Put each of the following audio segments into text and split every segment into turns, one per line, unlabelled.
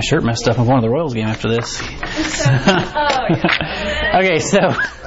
shirt messed up. I'm going to the Royals game after this. Okay, so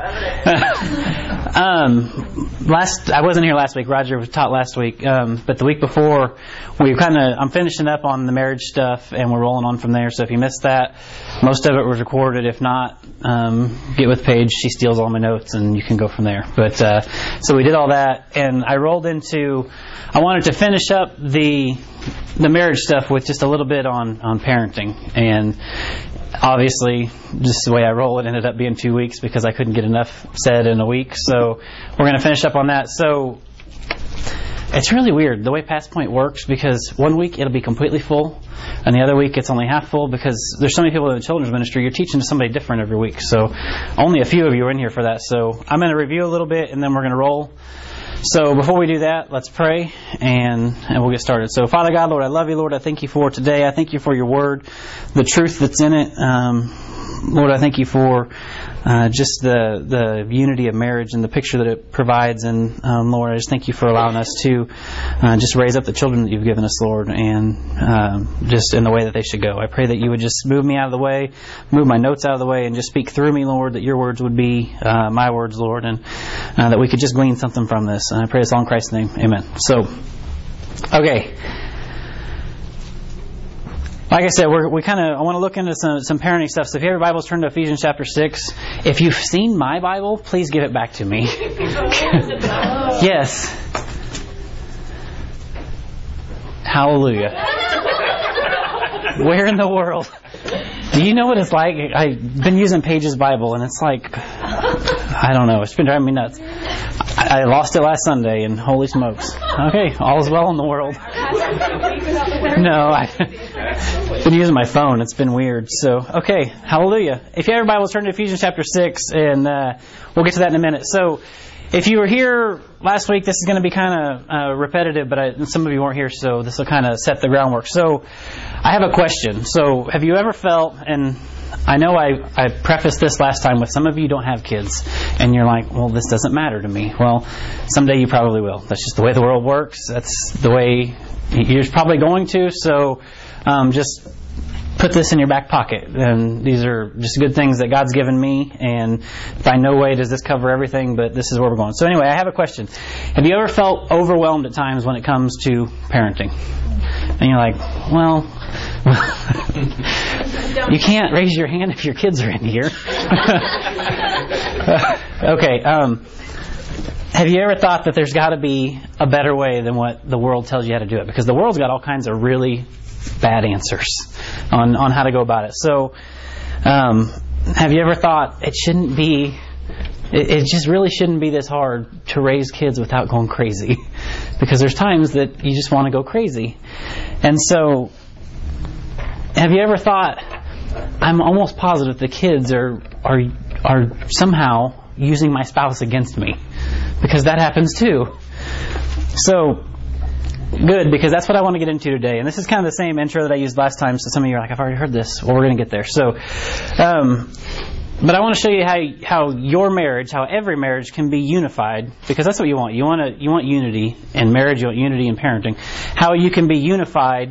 I wasn't here last week. Roger taught last week, but the week before, I'm finishing up on the marriage stuff, and we're rolling on from there. So if you missed that, most of it was recorded. If not, get with Paige. She steals all my notes, and you can go from there. But so we did all that, and I rolled into. I wanted to finish up the marriage stuff with just a little bit on parenting, and obviously, just the way I roll, it ended up being 2 weeks because I couldn't get enough said in a week. So we're going to finish up on that. So it's really weird the way Past Point works, because 1 week it'll be completely full, and the other week it's only half full because there's so many people in the children's ministry. You're teaching to somebody different every week, so only a few of you are in here for that. So I'm going to review a little bit, and then we're going to roll. So before we do that, let's pray, and we'll get started. So Father God, Lord, I love you, Lord. I thank you for today. I thank you for your word, the truth that's in it. Lord, I thank you for just the unity of marriage and the picture that it provides. And Lord, I just thank you for allowing us to just raise up the children that you've given us, Lord, and just in the way that they should go. I pray that you would just move me out of the way, move my notes out of the way, and just speak through me, Lord, that your words would be my words, Lord, and that we could just glean something from this. And I pray this all in Christ's name. Amen. So, okay. Like I said, I want to look into some parenting stuff. So if you have your Bibles, turn to Ephesians chapter 6. If you've seen my Bible, please give it back to me. Yes. Hallelujah. Where in the world? Do you know what it's like? I've been using Paige's Bible, and it's like, I don't know. It's been driving me nuts. I lost it last Sunday, and holy smokes. Okay, all is well in the world. No, I've been using my phone. It's been weird. So, okay, hallelujah. If you have your Bibles, turn to Ephesians chapter 6, and we'll get to that in a minute. So, if you were here last week, this is going to be kind of repetitive, but some of you weren't here, so this will kind of set the groundwork. So, I have a question. So, have you ever felt, and I know I prefaced this last time with some of you don't have kids, and you're like, well, this doesn't matter to me. Well, someday you probably will. That's just the way the world works. That's the way you're probably going to. So just put this in your back pocket. And these are just good things that God's given me, and by no way does this cover everything, but this is where we're going. So anyway, I have a question. Have you ever felt overwhelmed at times when it comes to parenting? And you're like, well, you can't raise your hand if your kids are in here. Okay. Have you ever thought that there's got to be a better way than what the world tells you how to do it? Because the world's got all kinds of really bad answers on how to go about it. So, have you ever thought it shouldn't be? It just really shouldn't be this hard to raise kids without going crazy, because there's times that you just want to go crazy. And so, have you ever thought, I'm almost positive the kids are somehow using my spouse against me, because that happens too. So, good, because that's what I want to get into today. And this is kind of the same intro that I used last time, so some of you are like, I've already heard this. Well, we're going to get there. So, but I want to show you how your marriage, how every marriage can be unified, because that's what you want. You want unity in marriage, you want unity in parenting. How you can be unified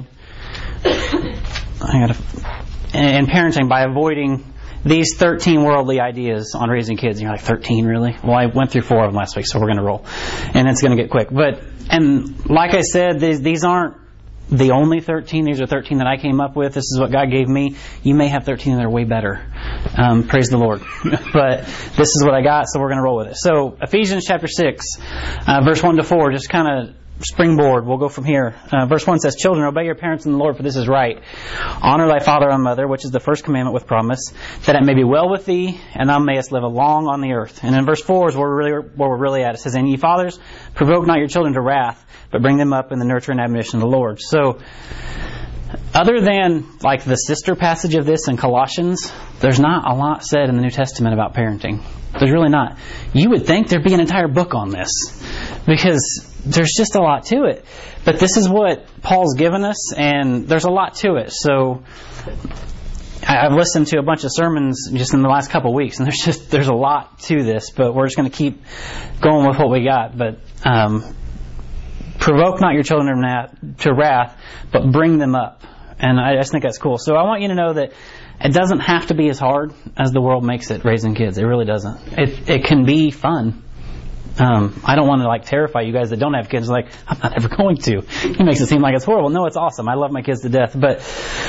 in parenting by avoiding these 13 worldly ideas on raising kids. And you're like, 13 really? Well, I went through 4 of them last week, so we're going to roll. And it's going to get quick. And like I said, these aren't the only 13. These are 13 that I came up with. This is what God gave me. You may have 13 that are way better. Praise the Lord. But this is what I got, so we're going to roll with it. So Ephesians chapter 6, verse 1 to 4, just kind of springboard. We'll go from here. Verse 1 says, Children, obey your parents in the Lord, for this is right. Honor thy father and mother, which is the first commandment with promise, that it may be well with thee, and thou mayest live long on the earth. And in verse 4 is where we're really at. It says, And ye fathers, provoke not your children to wrath, but bring them up in the nurture and admonition of the Lord. So, other than like the sister passage of this in Colossians, there's not a lot said in the New Testament about parenting. There's really not. You would think there'd be an entire book on this, because there's just a lot to it. But this is what Paul's given us, and there's a lot to it. So I've listened to a bunch of sermons just in the last couple of weeks, and there's a lot to this, but we're just going to keep going with what we got. But provoke not your children to wrath, but bring them up And I just think that's cool. So I want you to know that it doesn't have to be as hard as the world makes it raising kids. It really doesn't. It can be fun. I don't want to like terrify you guys that don't have kids. Like, I'm not ever going to. It makes it seem like it's horrible. No, it's awesome. I love my kids to death. But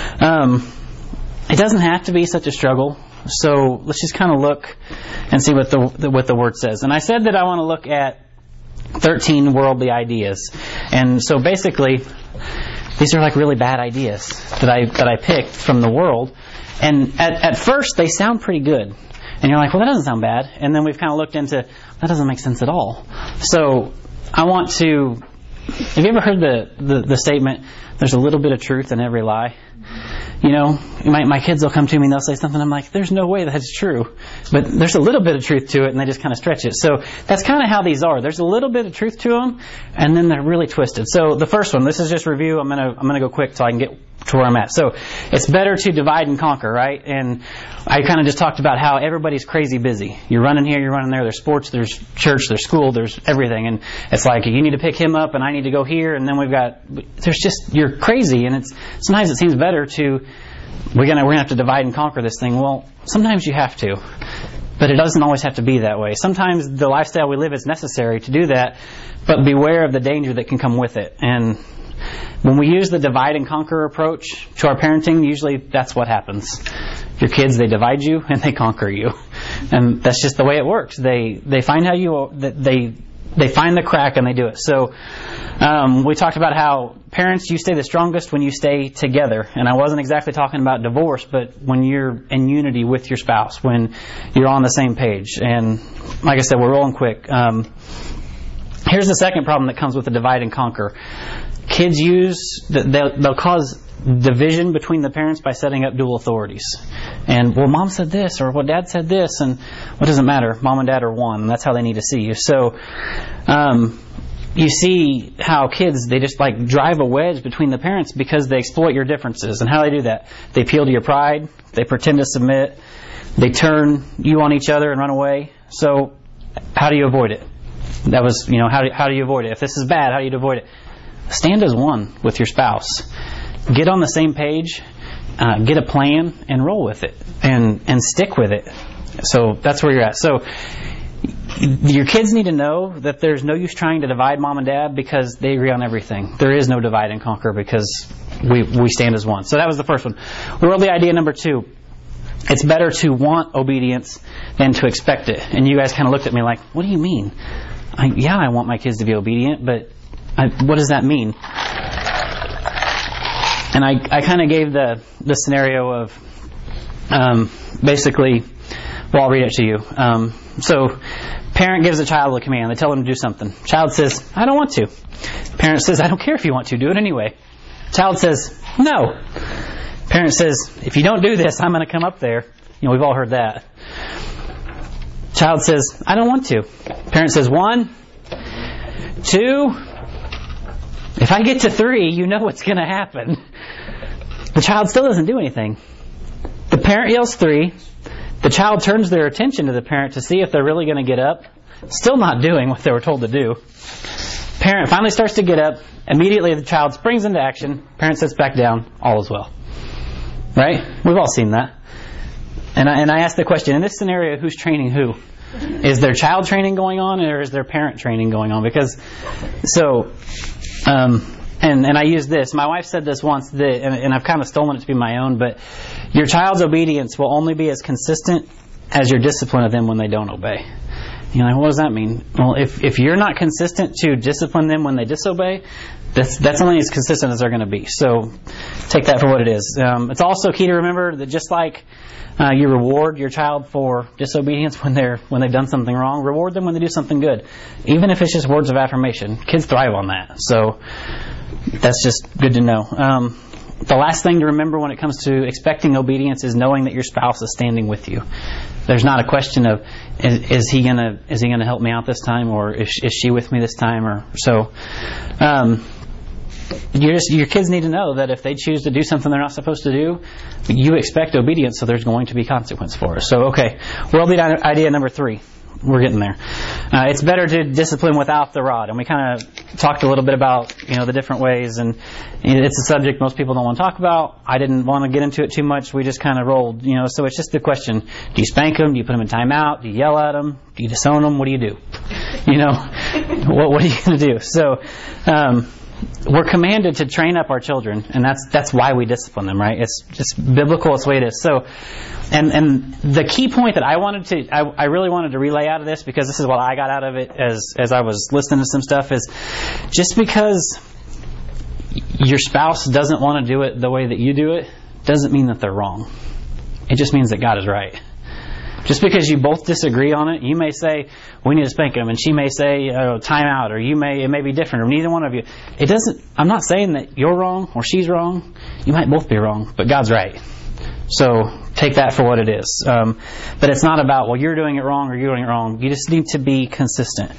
it doesn't have to be such a struggle. So let's just kind of look and see what the Word says. And I said that I want to look at 13 worldly ideas. And so basically, these are like really bad ideas that I picked from the world. And at first, they sound pretty good. And you're like, well, that doesn't sound bad. And then we've kind of looked into, that doesn't make sense at all. So I want to, have you ever heard the statement, there's a little bit of truth in every lie? You know, my kids will come to me and they'll say something, I'm like, there's no way that's true. But there's a little bit of truth to it, and they just kind of stretch it. So that's kind of how these are. There's a little bit of truth to them, and then they're really twisted. So the first one, this is just review. I'm gonna go quick so I can get to where I'm at. So it's better to divide and conquer, right? And I kind of just talked about how everybody's crazy busy. You're running here, you're running there. There's sports, there's church, there's school, there's everything. And it's like, you need to pick him up, and I need to go here, and then you're crazy. And sometimes it seems better to, we're gonna have to divide and conquer this thing. Well, sometimes you have to, but it doesn't always have to be that way. Sometimes the lifestyle we live is necessary to do that, but beware of the danger that can come with it. And when we use the divide and conquer approach to our parenting, usually that's what happens. Your kids, they divide you and they conquer you, and that's just the way it works. They find how they find the crack and they do it. So we talked about how parents, you stay the strongest when you stay together. And I wasn't exactly talking about divorce, but when you're in unity with your spouse, when you're on the same page. And like I said, we're rolling quick. Here's the second problem that comes with the divide and conquer. Kids they'll cause division between the parents by setting up dual authorities. And, well, mom said this, or well, dad said this, and what does it matter? Mom and dad are one, and that's how they need to see you. So you see how kids, they just like drive a wedge between the parents because they exploit your differences. And how do they do that? They appeal to your pride, they pretend to submit, they turn you on each other and run away. So how do you avoid it? That was, how do you avoid it? If this is bad, how do you avoid it? Stand as one with your spouse. Get on the same page, get a plan, and roll with it, and stick with it. So that's where you're at. So your kids need to know that there's no use trying to divide mom and dad because they agree on everything. There is no divide and conquer because we stand as one. So that was the first one. Worldly idea number 2. It's better to want obedience than to expect it. And you guys kind of looked at me like, what do you mean? I want my kids to be obedient, but what does that mean? And I kind of gave the scenario of basically, well, I'll read it to you. So parent gives a child a command. They tell them to do something. Child says, I don't want to. Parent says, I don't care if you want to. Do it anyway. Child says, no. Parent says, if you don't do this, I'm going to come up there. We've all heard that. Child says, I don't want to. Parent says, 1, 2. If I get to 3, you know what's going to happen. The child still doesn't do anything. The parent yells 3. The child turns their attention to the parent to see if they're really going to get up. Still not doing what they were told to do. Parent finally starts to get up. Immediately the child springs into action. Parent sits back down. All is well. Right? We've all seen that. And I asked the question, in this scenario, who's training who? Is there child training going on, or is there parent training going on? Because, and I use this. My wife said this once, and I've kind of stolen it to be my own, but your child's obedience will only be as consistent as your discipline of them when they don't obey. You're like, what does that mean? Well, if you're not consistent to discipline them when they disobey, that's only as consistent as they're going to be. So take that for what it is. It's also key to remember that just like you reward your child for disobedience when they've done something wrong, reward them when they do something good, even if it's just words of affirmation. Kids thrive on that. So that's just good to know. The last thing to remember when it comes to expecting obedience is knowing that your spouse is standing with you. There's not a question of is he gonna help me out this time, or is she with me this time, or so. Your kids need to know that if they choose to do something they're not supposed to do, you expect obedience, so there's going to be consequence for it. So, okay, worldly idea number 3. we're getting there. It's better to discipline without the rod, and we kind of talked a little bit about the different ways, and it's a subject most people don't want to talk about. I didn't want to get into it too much. We just kind of rolled, So it's just the question: do you spank them? Do you put them in timeout? Do you yell at them? Do you disown them? What do you do? What are you going to do? So. We're commanded to train up our children, and that's why we discipline them, right? It's biblical. It's the way it is. So, and the key point that I really wanted to relay out of this, because this is what I got out of it as I was listening to some stuff, is just because your spouse doesn't want to do it the way that you do it doesn't mean that they're wrong. It just means that God is right. Just because you both disagree on it, you may say, we need to spank him, and she may say, time out, or it may be different, or neither one of you. I'm not saying that you're wrong or she's wrong. You might both be wrong, but God's right. So take that for what it is. But it's not about, you're doing it wrong or you're doing it wrong. You just need to be consistent.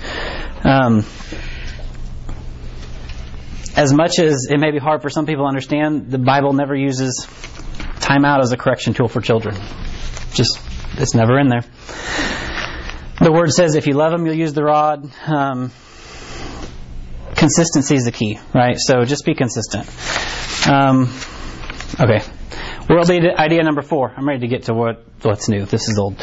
As much as it may be hard for some people to understand, the Bible never uses time out as a correction tool for children. It's never in there. The Word says if you love them, you'll use the rod. Consistency is the key, right? So just be consistent. Okay. World idea number 4. I'm ready to get to what's new. This is old.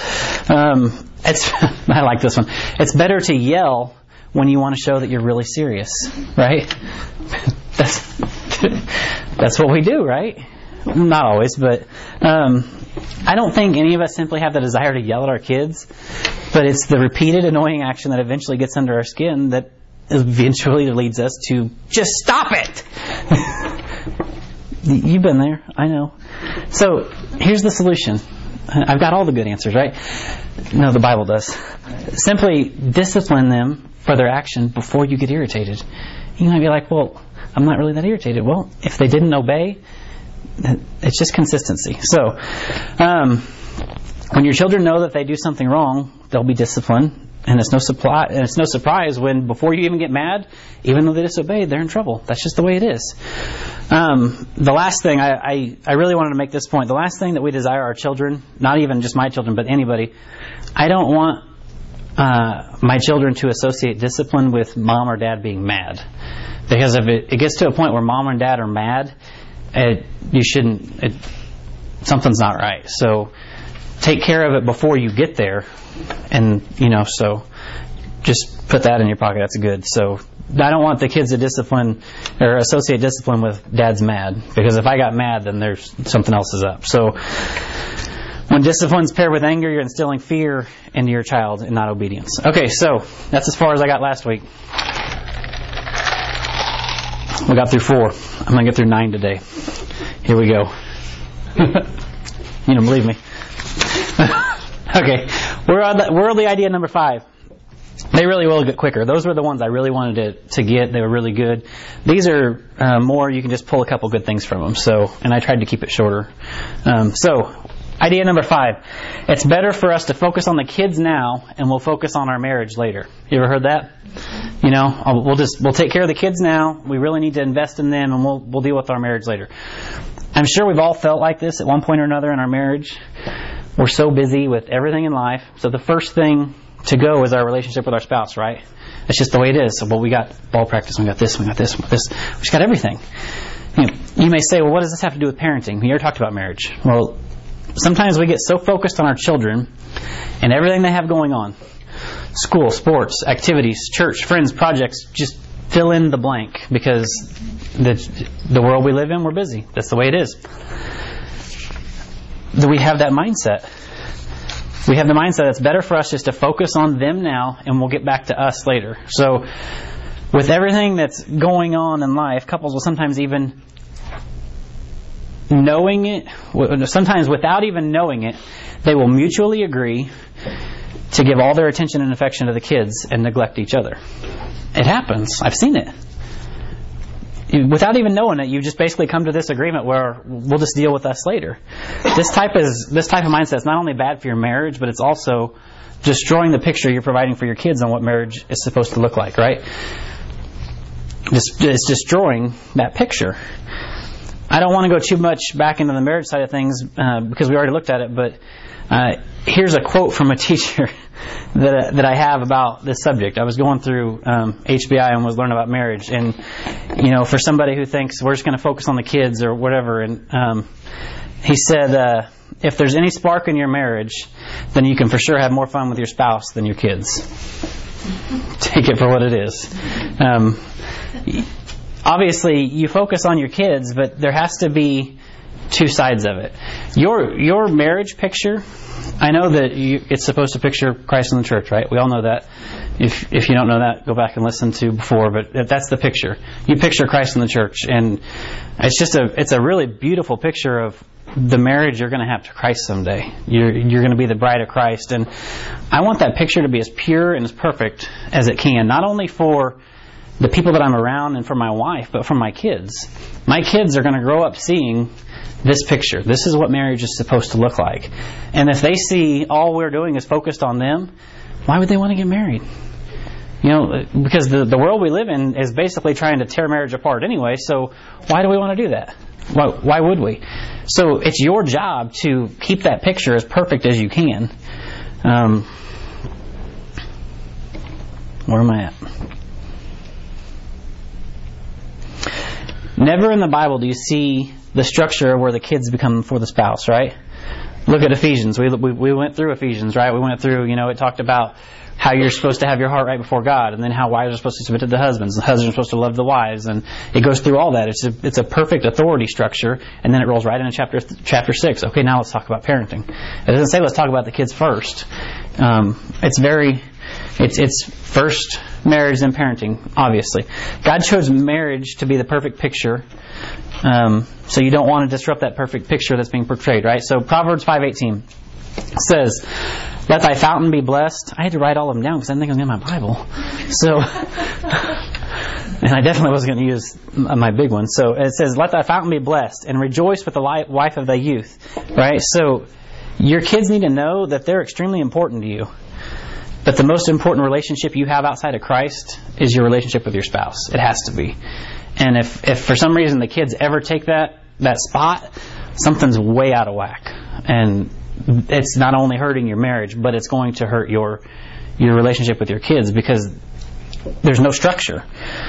I like this one. It's better to yell when you want to show that you're really serious, right? That's what we do, right? Not always, but I don't think any of us simply have the desire to yell at our kids, but it's the repeated annoying action that eventually gets under our skin that eventually leads us to just stop it. You've been there, I know. So here's the solution. I've got all the good answers, right? No, the Bible does. Simply discipline them for their action before you get irritated. You might be like, I'm not really that irritated. Well, if they didn't obey, it's just consistency. So, when your children know that they do something wrong, they'll be disciplined, and it's no surprise when, before you even get mad, even though they disobeyed, they're in trouble. That's just the way it is. The last thing, I really wanted to make this point. The last thing that we desire our children, not even just my children, but anybody, I don't want my children to associate discipline with mom or dad being mad. Because if it gets to a point where mom and dad are mad, something's not right. So take care of it before you get there, and so just put that in your pocket. That's good. So I don't want the kids to discipline or associate discipline with dad's mad, because if I got mad, then there's something else is up. So when discipline's paired with anger, you're instilling fear into your child and not obedience. Okay, so that's as far as I got last week. We got through 4. I'm going to get through 9 today. Here we go. You don't believe me. Okay. Worldly idea number 5. They really will get quicker. Those were the ones I really wanted to get. They were really good. These are more, you can just pull a couple good things from them. And I tried to keep it shorter. Idea number 5. It's better for us to focus on the kids now, and we'll focus on our marriage later. You ever heard that? We'll take care of the kids now. We really need to invest in them, and we'll deal with our marriage later. I'm sure we've all felt like this at one point or another in our marriage. We're so busy with everything in life. So the first thing to go is our relationship with our spouse, right? That's just the way it is. So, we got ball practice, we got this, we got this, we got this. We just got everything. You may say, what does this have to do with parenting? We already talked about marriage. Well, sometimes we get so focused on our children and everything they have going on. School, sports, activities, church, friends, projects, just fill in the blank, because the world we live in, we're busy. That's the way it is. Do we have that mindset? We have the mindset it's better for us just to focus on them now, and we'll get back to us later. So with everything that's going on in life, couples will sometimes even knowing it, sometimes without even knowing it, they will mutually agree to give all their attention and affection to the kids and neglect each other. It happens. I've seen it. Without even knowing it, you just basically come to this agreement where we'll just deal with us later. This type of mindset is not only bad for your marriage, but it's also destroying the picture you're providing for your kids on what marriage is supposed to look like, right? It's destroying that picture. I don't want to go too much back into the marriage side of things because we already looked at it, but here's a quote from a teacher that I have about this subject. I was going through HBI and was learning about marriage, and for somebody who thinks we're just going to focus on the kids or whatever, and he said, if there's any spark in your marriage, then you can for sure have more fun with your spouse than your kids. Take it for what it is. Obviously, you focus on your kids, but there has to be two sides of it. Your marriage picture, I know that it's supposed to picture Christ in the church, right? We all know that. If you don't know that, go back and listen to before, but that's the picture. You picture Christ in the church, and it's a really beautiful picture of the marriage you're going to have to Christ someday. You're going to be the bride of Christ, and I want that picture to be as pure and as perfect as it can, not only for the people that I'm around and for my wife, but for my kids. My kids are going to grow up seeing this picture. This is what marriage is supposed to look like. And if they see all we're doing is focused on them, why would they want to get married? Because the world we live in is basically trying to tear marriage apart anyway, so why do we want to do that? Why would we? So it's your job to keep that picture as perfect as you can. Where am I at? Never in the Bible do you see the structure where the kids become for the spouse, right? Look at Ephesians. We went through Ephesians, right? We went through, it talked about how you're supposed to have your heart right before God, and then how wives are supposed to submit to the husbands, and husbands are supposed to love the wives, and it goes through all that. It's a perfect authority structure, and then it rolls right into chapter 6. Okay, now let's talk about parenting. It doesn't say let's talk about the kids first. It's first marriage and parenting, obviously. God chose marriage to be the perfect picture, so you don't want to disrupt that perfect picture that's being portrayed, right? So Proverbs 5:18 says, "Let thy fountain be blessed." I had to write all of them down because I didn't think I was in my Bible. So, and I definitely wasn't going to use my big one. So it says, "Let thy fountain be blessed, and rejoice with the wife of thy youth." Right? So your kids need to know that they're extremely important to you. But the most important relationship you have outside of Christ is your relationship with your spouse. It has to be. And if for some reason the kids ever take that spot, something's way out of whack. And it's not only hurting your marriage, but it's going to hurt your relationship with your kids because there's no structure.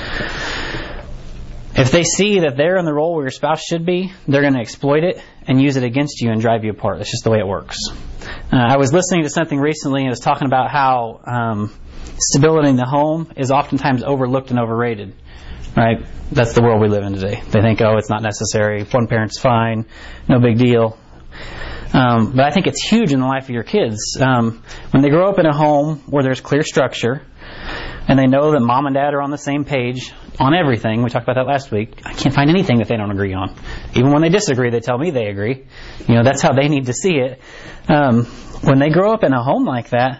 If they see that they're in the role where your spouse should be, they're going to exploit it and use it against you and drive you apart. That's just the way it works. I was listening to something recently and it was talking about how stability in the home is oftentimes overlooked and overrated. Right? That's the world we live in today. They think, it's not necessary. One parent's fine. No big deal. But I think it's huge in the life of your kids. When they grow up in a home where there's clear structure and they know that mom and dad are on the same page on everything. We talked about that last week. I can't find anything that they don't agree on. Even when they disagree, they tell me they agree. That's how they need to see it. When they grow up in a home like that,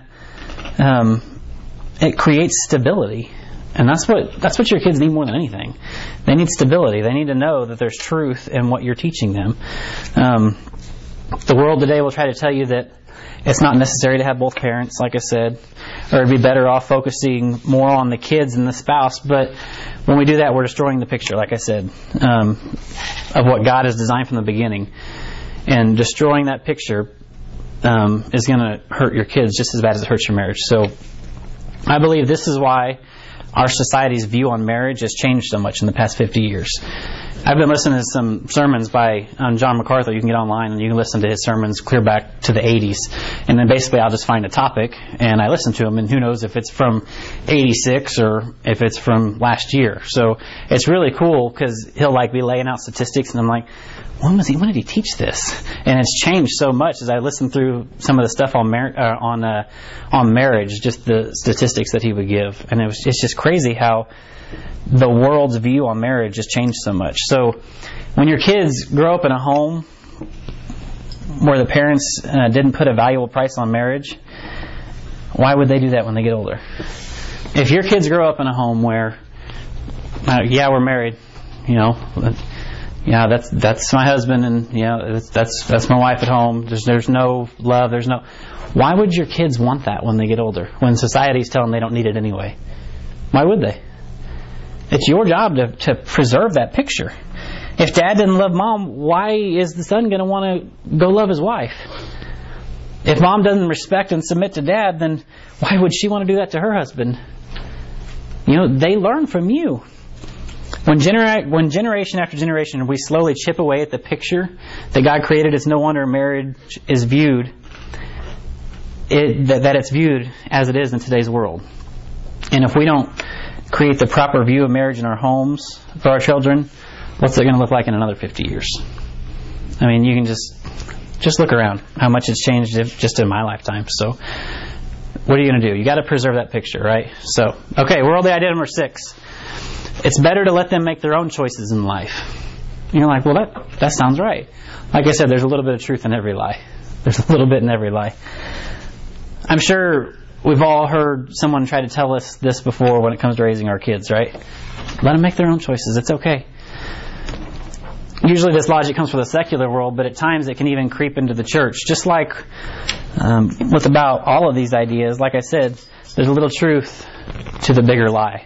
it creates stability. And that's what your kids need more than anything. They need stability. They need to know that there's truth in what you're teaching them. The world today will try to tell you that it's not necessary to have both parents, like I said, or it'd be better off focusing more on the kids and the spouse. But when we do that, we're destroying the picture, like I said, of what God has designed from the beginning. And destroying that picture is going to hurt your kids just as bad as it hurts your marriage. So I believe this is why our society's view on marriage has changed so much in the past 50 years. I've been listening to some sermons by John MacArthur. You can get online and you can listen to his sermons clear back to the 80s. And then basically I'll just find a topic and I listen to them, and who knows if it's from 86 or if it's from last year. So it's really cool because he'll be laying out statistics and I'm like, when did he teach this? And it's changed so much as I listened through some of the stuff on marriage, just the statistics that he would give. And it's just crazy how the world's view on marriage has changed so much. So when your kids grow up in a home where the parents didn't put a valuable price on marriage, why would they do that when they get older? If your kids grow up in a home where, we're married, that's my husband, and that's my wife at home. There's no love. Why would your kids want that when they get older? When society's telling them they don't need it anyway, why would they? It's your job to preserve that picture. If dad didn't love mom, why is the son going to want to go love his wife? If mom doesn't respect and submit to dad, then why would she want to do that to her husband? They learn from you. When generation after generation we slowly chip away at the picture that God created, it's no wonder marriage is viewed, that it's viewed as it is in today's world. And if we don't create the proper view of marriage in our homes for our children, what's it going to look like in another 50 years? I mean, you can just look around how much it's changed just in my lifetime. So what are you going to do? You got to preserve that picture, right? So, okay, worldly idea number 6. It's better to let them make their own choices in life. You're like, well, that sounds right. Like I said, there's a little bit of truth in every lie. There's a little bit in every lie. I'm sure we've all heard someone try to tell us this before when it comes to raising our kids, right? Let them make their own choices. It's okay. Usually this logic comes from the secular world, but at times it can even creep into the church. Just like with about all of these ideas, like I said, there's a little truth to the bigger lie.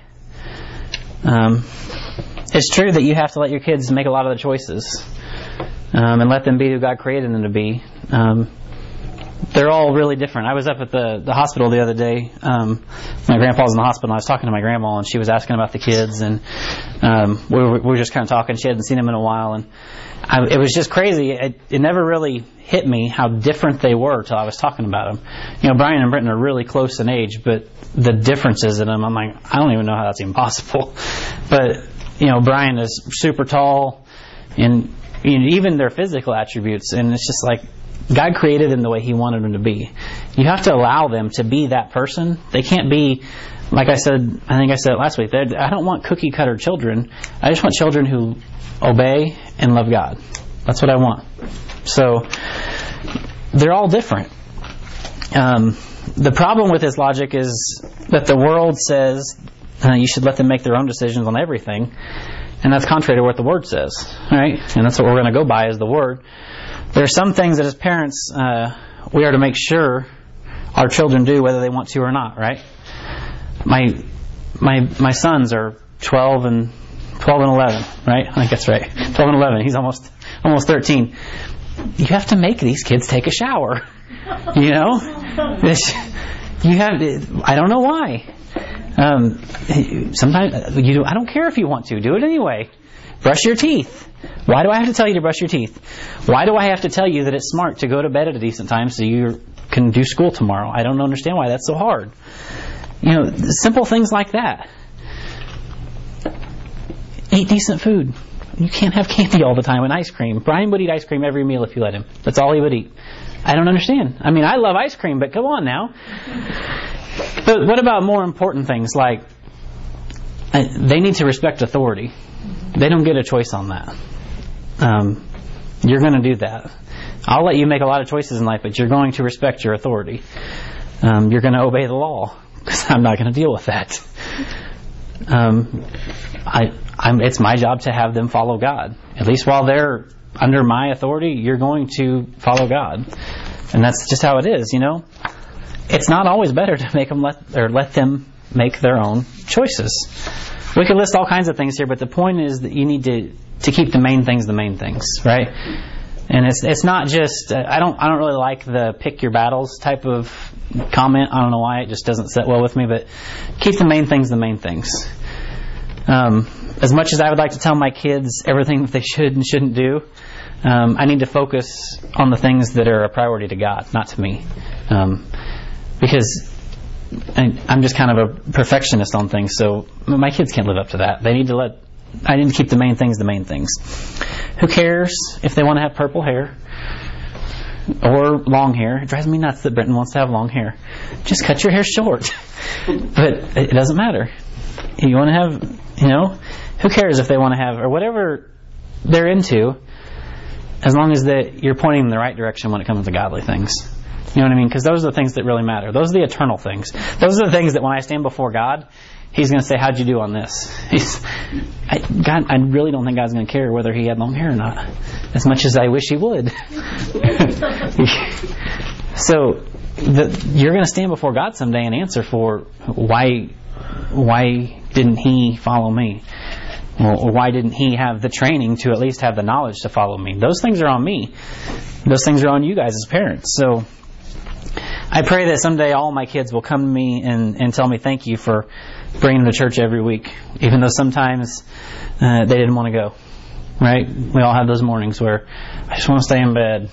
It's true that you have to let your kids make a lot of the choices and let them be who God created them to be. They're all really different. I was up at the hospital the other day. My grandpa was in the hospital, and I was talking to my grandma, and she was asking about the kids, and we were just kind of talking. She hadn't seen them in a while, and it was just crazy. It never really hit me how different they were till I was talking about them. Brian and Britton are really close in age, but the differences in them, I'm like, I don't even know how that's even possible. But Brian is super tall, and even their physical attributes, and it's just like God created them the way He wanted them to be. You have to allow them to be that person. They can't be, like I think I said it last week, I don't want cookie cutter children. I just want children who obey and love God. That's what I want. So they're all different. The problem with this logic is that the world says you should let them make their own decisions on everything, and that's contrary to what the Word says, right? And that's what we're going to go by is the Word. There are some things that as parents we are to make sure our children do whether they want to or not, right? My sons are 12 and 11, right? I think that's right. 12 and 11. He's almost 13. You have to make these kids take a shower. You have. I don't know why. Sometimes you do. I don't care if you want to. Do it anyway. Brush your teeth. Why do I have to tell you to brush your teeth? Why do I have to tell you that it's smart to go to bed at a decent time so you can do school tomorrow? I don't understand why that's so hard. Simple things like that. Eat decent food. You can't have candy all the time and ice cream. Brian would eat ice cream every meal if you let him. That's all he would eat. I don't understand. I mean, I love ice cream, but come on now. But what about more important things like they need to respect authority? They don't get a choice on that. You're going to do that. I'll let you make a lot of choices in life, but you're going to respect your authority. You're going to obey the law because I'm not going to deal with that. It's my job to have them follow God. At least while they're under my authority, you're going to follow God, and that's just how it is. It's not always better to make them let them make their own choices. We could list all kinds of things here, but the point is that you need to keep the main things, right? And it's not just I don't really like the pick your battles type of comment. I don't know why, it just doesn't sit well with me. But keep the main things the main things. As much as I would like to tell my kids everything that they should and shouldn't do, I need to focus on the things that are a priority to God, not to me, because I'm just kind of a perfectionist on things, so my kids can't live up to that. I need to keep the main things the main things. Who cares if they want to have purple hair or long hair? It drives me nuts that Brenton wants to have long hair. Just cut your hair short. But it doesn't matter. You want to have, who cares if they want to have, or whatever they're into, as long as you're pointing in the right direction when it comes to godly things. You know what I mean? Because those are the things that really matter. Those are the eternal things. Those are the things that when I stand before God, He's going to say, how'd you do on this? I really don't think God's going to care whether he had long hair or not, as much as I wish He would. So you're going to stand before God someday and answer for why didn't He follow me? Or why didn't He have the training to at least have the knowledge to follow me? Those things are on me. Those things are on you guys as parents. So I pray that someday all my kids will come to me and tell me thank you for bringing them to church every week, even though sometimes they didn't want to go. Right? We all have those mornings where I just want to stay in bed.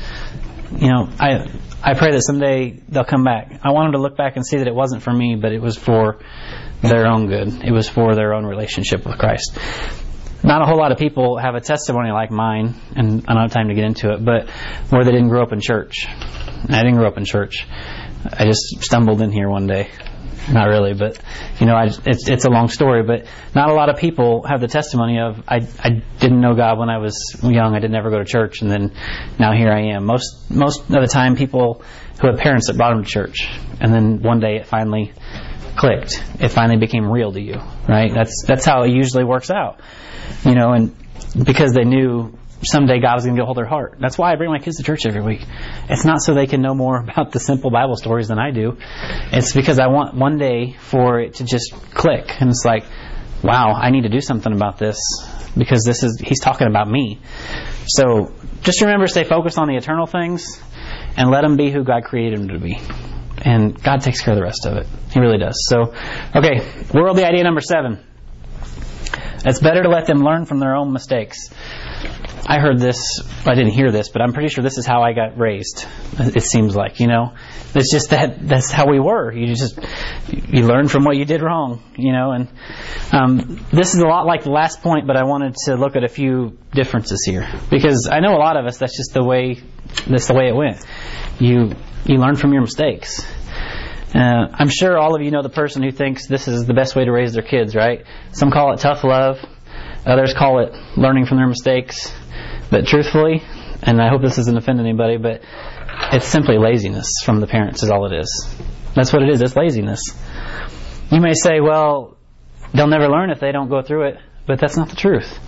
I pray that someday they'll come back. I want them to look back and see that it wasn't for me, but it was for their own good. It was for their own relationship with Christ. Not a whole lot of people have a testimony like mine, and I don't have time to get into it, but where they didn't grow up in church. I didn't grow up in church. I just stumbled in here one day. Not really, but it's a long story. But not a lot of people have the testimony of I didn't know God when I was young. I didn't ever go to church, and then now here I am. Most of the time, people who have parents that brought them to church, and then one day it finally clicked. It finally became real to you, right? That's how it usually works out, and because they knew someday God was going to get hold of their heart. That's why I bring my kids to church every week. It's not so they can know more about the simple Bible stories than I do. It's because I want one day for it to just click. And it's like, wow, I need to do something about this because he's talking about me. So just remember, stay focused on the eternal things and let them be who God created them to be. And God takes care of the rest of it. He really does. So, okay, worldly idea number 7. It's better to let them learn from their own mistakes. I heard this, I didn't hear this, but I'm pretty sure this is how I got raised. It seems like, it's just that's how we were. You learn from what you did wrong, and this is a lot like the last point, but I wanted to look at a few differences here because I know a lot of us, that's the way it went. You learn from your mistakes. I'm sure all of you know the person who thinks this is the best way to raise their kids, right? Some call it tough love. Others call it learning from their mistakes. But truthfully, and I hope this doesn't offend anybody, but it's simply laziness from the parents is all it is. That's what it is. It's laziness. You may say, well, they'll never learn if they don't go through it. But that's not the truth.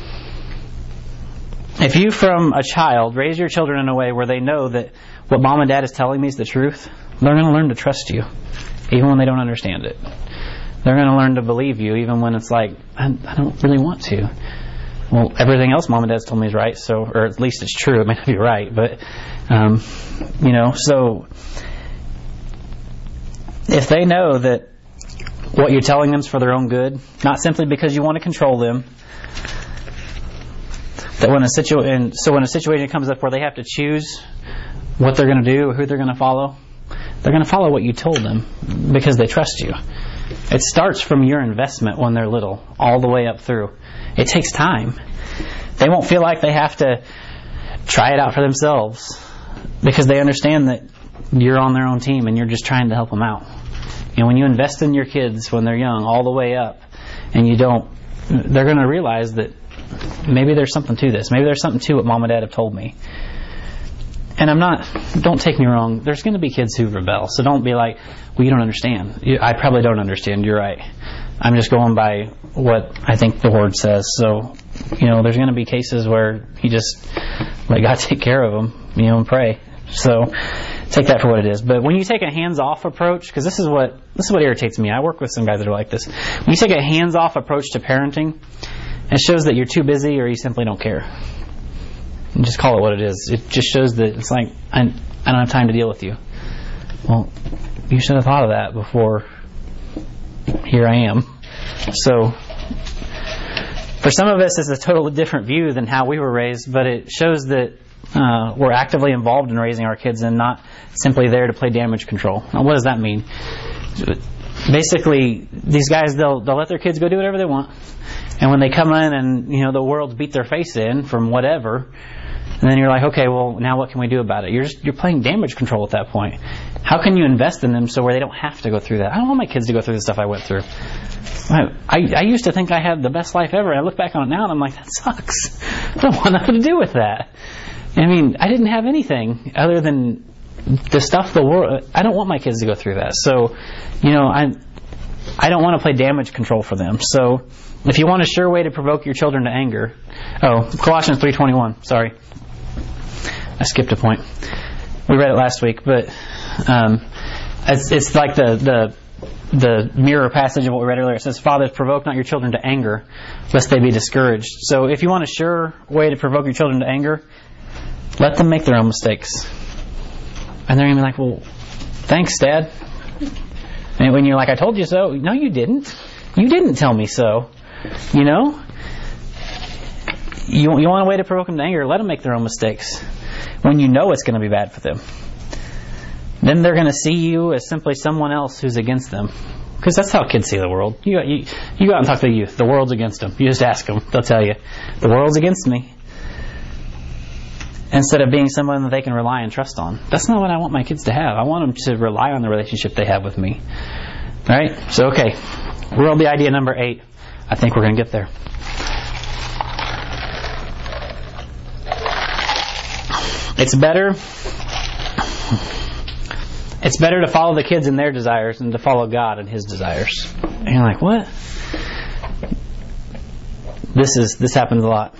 If you, from a child, raise your children in a way where they know that what mom and dad is telling me is the truth, they're going to learn to trust you, even when they don't understand it. They're going to learn to believe you, even when it's like, I don't really want to. Well, everything else mom and dad's told me is right, or at least it's true. It may not be right, but, so if they know that what you're telling them is for their own good, not simply because you want to control them, that when a situation comes up where they have to choose what they're going to do or who they're going to follow, they're going to follow what you told them because they trust you. It starts from your investment when they're little, all the way up through. It takes time. They won't feel like they have to try it out for themselves because they understand that you're on their own team and you're just trying to help them out. When you invest in your kids when they're young, all the way up, and you don't, they're going to realize that maybe there's something to this. Maybe there's something to what mom and dad have told me. And don't take me wrong, there's going to be kids who rebel. So don't be like, well, you don't understand. I probably don't understand. You're right. I'm just going by what I think the Word says. So, there's going to be cases where you just let God take care of them, and pray. So take that for what it is. But when you take a hands-off approach, because this is what irritates me. I work with some guys that are like this. When you take a hands-off approach to parenting, it shows that you're too busy or you simply don't care. And just call it what it is. It just shows that it's like, I don't have time to deal with you. Well, you should have thought of that before here I am. So, for some of us, it's a totally different view than how we were raised, but it shows that we're actively involved in raising our kids and not simply there to play damage control. Now, what does that mean? Basically, these guys, they'll let their kids go do whatever they want. And when they come in and, the world's beat their face in from whatever, and then you're like, okay, well, now what can we do about it? You're playing damage control at that point. How can you invest in them so where they don't have to go through that? I don't want my kids to go through the stuff I went through. I used to think I had the best life ever, and I look back on it now and I'm like, that sucks. I don't want nothing to do with that. I didn't have anything other than the stuff the world. I don't want my kids to go through that. So, I don't want to play damage control for them. So, if you want a sure way to provoke your children to anger, Colossians 3:21. Sorry, I skipped a point. We read it last week, but it's like the mirror passage of what we read earlier. It says, "Fathers, provoke not your children to anger, lest they be discouraged." So, if you want a sure way to provoke your children to anger, let them make their own mistakes. And they're going to be like, well, Thanks, Dad. And when you're like, I told you so. No, you didn't. You didn't tell me so. You know? You want a way to provoke them to anger, let them make their own mistakes. When you know it's going to be bad for them. Then they're going to see you as simply someone else who's against them. Because that's how kids see the world. You go out and talk to the youth. The world's against them. You just ask them. They'll tell you, the world's against me. Instead of being someone that they can rely and trust on. That's not what I want my kids to have. I want them to rely on the relationship they have with me. Right? So, okay. World the idea number 8. I think we're going to get there. It's better to follow the kids in their desires than to follow God in His desires. And you're like, what? This happens a lot.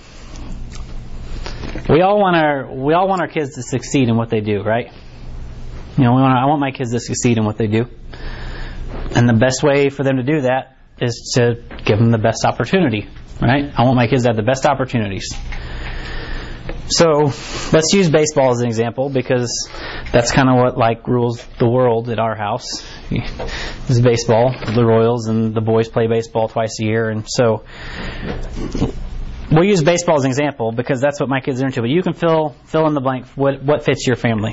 We all want our kids to succeed in what they do, right? You know, I want my kids to succeed in what they do. And the best way for them to do that is to give them the best opportunity, right? I want my kids to have the best opportunities. So let's use baseball as an example, because that's kind of what rules the world at our house. Is baseball. The Royals and the boys play baseball twice a year, and so we'll use baseball as an example because that's what my kids are into. But you can fill in the blank what fits your family.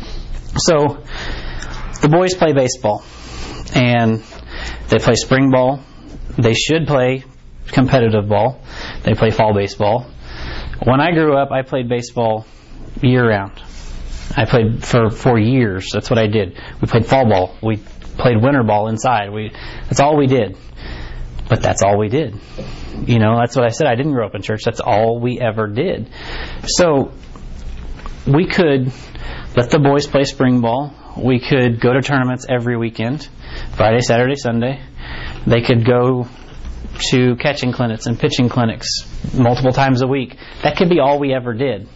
So the boys play baseball, and they play spring ball. They should play competitive ball. They play fall baseball. When I grew up, I played baseball year-round. I played for 4 years. That's what I did. We played fall ball. We played winter ball inside. That's all we did. But that's all we did. You know, that's what I said. I didn't grow up in church. That's all we ever did. So we could let the boys play spring ball. We could go to tournaments every weekend, Friday, Saturday, Sunday. They could go to catching clinics and pitching clinics multiple times a week. That could be all we ever did.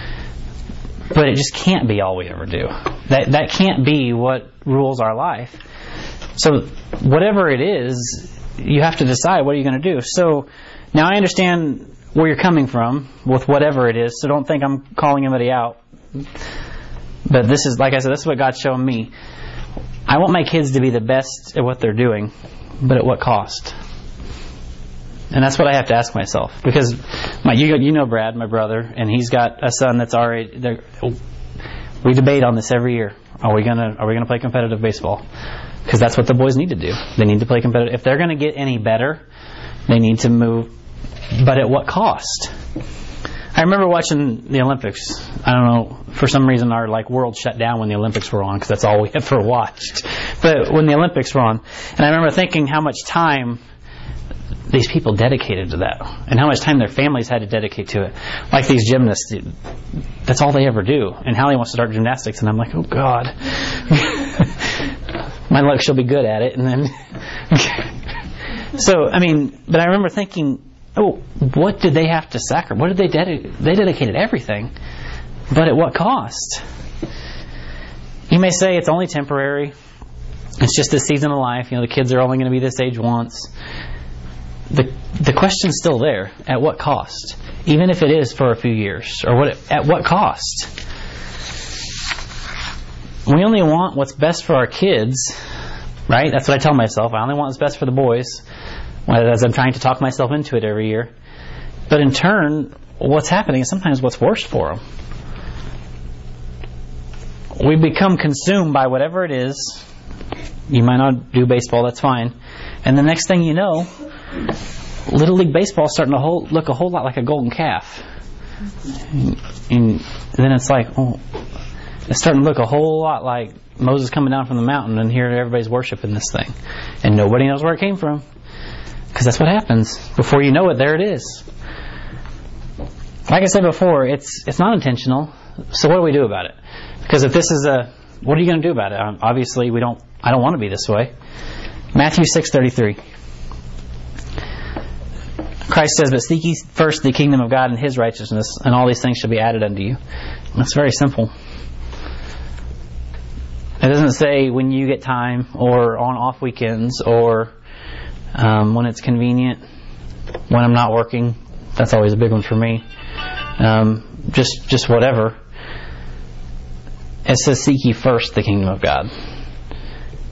But it just can't be all we ever do. That can't be what rules our life. So whatever it is, you have to decide what are you going to do. So now I understand where you're coming from with whatever it is, so don't think I'm calling anybody out. But this is, like I said, this is what God's showing me. I want my kids to be the best at what they're doing, but at what cost? And that's what I have to ask myself. Because you know Brad, my brother, and he's got a son that's already. We debate on this every year. Are we gonna play competitive baseball? Because that's what the boys need to do. They need to play competitive. If they're going to get any better, they need to move. But at what cost? I remember watching the Olympics. I don't know, for some reason our world shut down when the Olympics were on, because that's all we ever watched. But when the Olympics were on, and I remember thinking how much time these people dedicated to that, and how much time their families had to dedicate to it. Like these gymnasts, that's all they ever do. And Hallie wants to start gymnastics, and I'm like, oh God. My luck, she'll be good at it. And then, but I remember thinking, oh, what did they have to sacrifice? What did they dedicate? They dedicated everything. But at what cost? You may say it's only temporary. It's just this season of life. You know, the kids are only going to be this age once. The question's still there. At what cost? Even if it is for a few years. Or at what cost? We only want what's best for our kids, right? That's what I tell myself. I only want what's best for the boys, as I'm trying to talk myself into it every year. But in turn, what's happening is sometimes what's worst for them. We become consumed by whatever it is. You might not do baseball, that's fine. And the next thing you know, Little League Baseball is starting to look a whole lot like a golden calf. And then it's like, it's starting to look a whole lot like Moses coming down from the mountain, and here everybody's worshiping this thing. And nobody knows where it came from. Because that's what happens. Before you know it, there it is. Like I said before, it's not intentional. So what do we do about it? Because if this is what are you going to do about it? Obviously, I don't want to be this way. Matthew 6:33. Christ says, but seek ye first the kingdom of God and His righteousness, and all these things shall be added unto you. That's very simple. It doesn't say when you get time, or on off weekends, or when it's convenient, when I'm not working. That's always a big one for me. Just whatever. It says, seek ye first the kingdom of God.